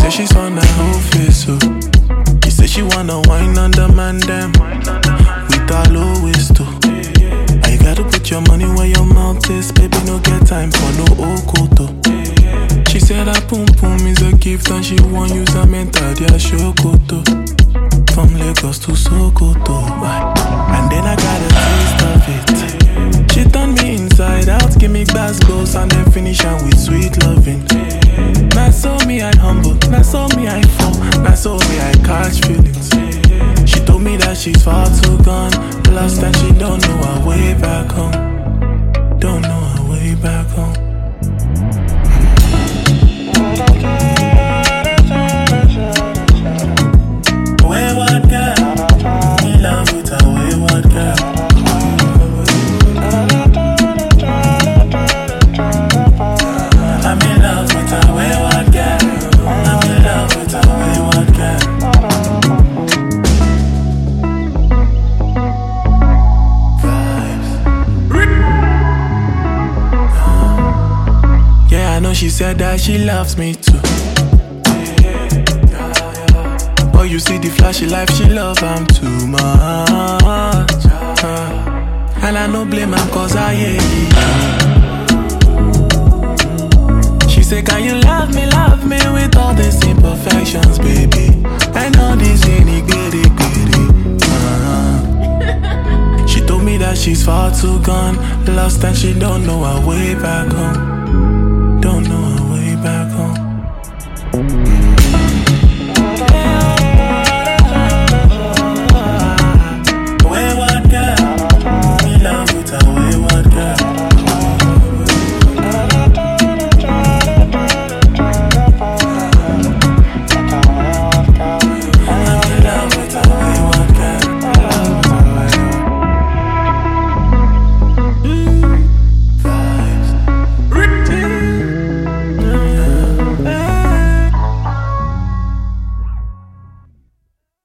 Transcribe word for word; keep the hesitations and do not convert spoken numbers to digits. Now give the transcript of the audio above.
say she's on her whole face, so she say she wanna wine on the man them with her low waist too. I gotta put your money where your mouth is, baby. No get time for no okoto. She said that pum pum is a gift and she won't use her mental dia shokoto. From Lagos to Sokoto, and then I got a taste of it. She turned me inside out, give me glass goals, and then finish her with sweet loving. Now so me I humble, now so me I fall, now so me I catch feelings. She told me that she's far too gone, lost and she don't know her way back home. Don't know her way back home. Wayward girl, in love with a wayward girl. I'm in love with a wayward girl. I'm in love with a wayward girl. Vibes. Yeah, I know she said that she loves me too. Oh, you see the flashy life, she love I'm too much. uh, And I no blame her cause I hate it. She say, can you love me, love me with all these imperfections, baby, and all these nitty-gritty gritty. uh, She told me that she's far too gone, lost and she don't know her way back home.